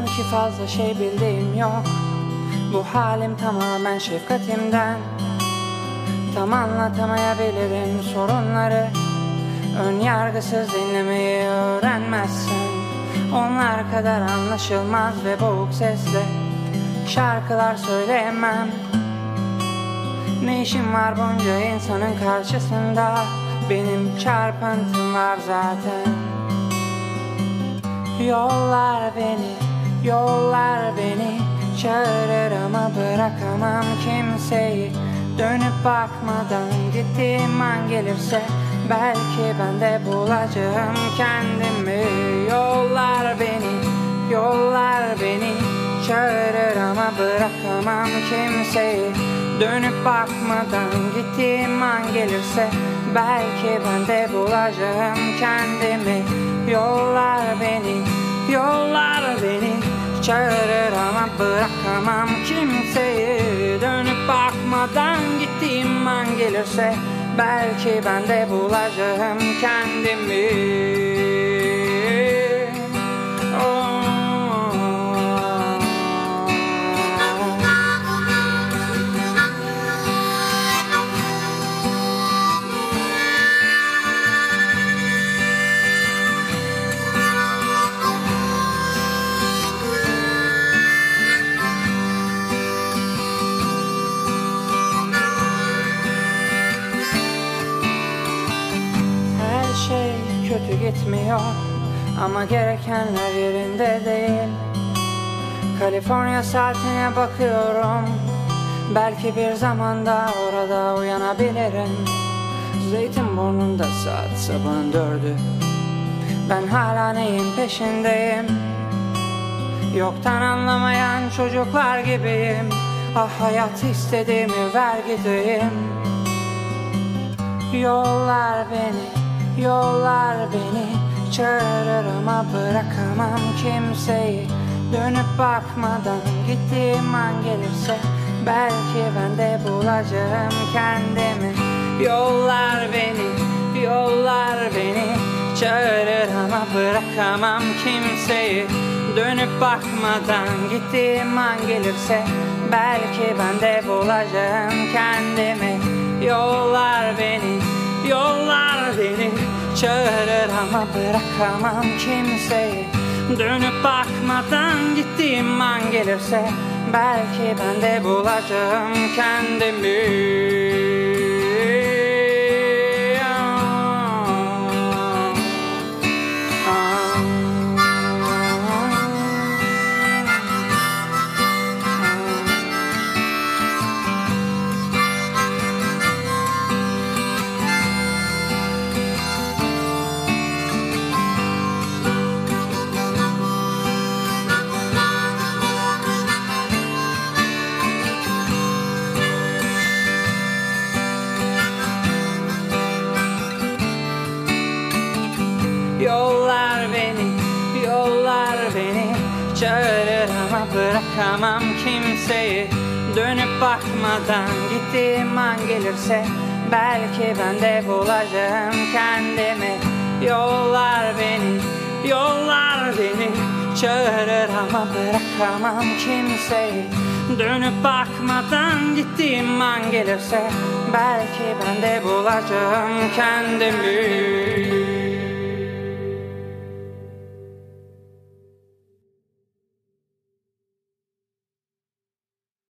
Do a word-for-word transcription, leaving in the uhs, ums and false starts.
ki fazla şey bildiğim yok. Bu halim tamamen şefkatimden. Tam anlatamayabilirim sorunları. Ön yargısız dinlemeyi öğrenmezsen onlar kadar anlaşılmaz ve boğuk sesle şarkılar söyleyemem. Ne işim var bunca insanın karşısında? Benim çarpıntım var zaten. Yollar beni, yollar beni çağırır ama bırakamam kimseyi. Dönüp bakmadan gittiğim an gelirse belki ben de bulacağım kendimi. Yollar beni, yollar beni çağırır ama bırakamam kimseyi. Dönüp bakmadan gittiğim an gelirse belki ben de bulacağım kendimi. Yollar beni, yollar beni çağırır ama bırakamam kimseyi. Dönüp bakmadan gittiğim an gelirse belki ben de bulacağım kendimi. Oh. Kötü gitmiyor ama gerekenler yerinde değil. Kaliforniya saatine bakıyorum, belki bir zamanda orada uyanabilirim. Zeytinburnu'nda saat sabahın dördü, ben hala neyin peşindeyim? Yoktan anlamayan çocuklar gibiyim. Ah hayat istediğimi ver gideyim. Yollar beni, yollar beni çağırır ama bırakamam kimseyi. Dönüp bakmadan gittiğim an gelirse belki ben de bulacağım kendimi. Yollar beni, yollar beni çağırır ama bırakamam kimseyi. Dönüp bakmadan gittiğim an gelirse belki ben de bulacağım kendimi. Yollar beni, yollar beni çağırır ama bırakamam kimseyi. Dönüp bakmadan gittiğim an gelirse belki ben de bulacağım kendimi. Yollar beni, yollar beni çağırır ama bırakamam kimseyi. Dönüp bakmadan gittiğim an gelirse belki ben de bulacağım kendimi. Yollar beni, yollar beni çağırır ama bırakamam kimseyi. Dönüp bakmadan gittiğim an gelirse belki ben de bulacağım kendimi.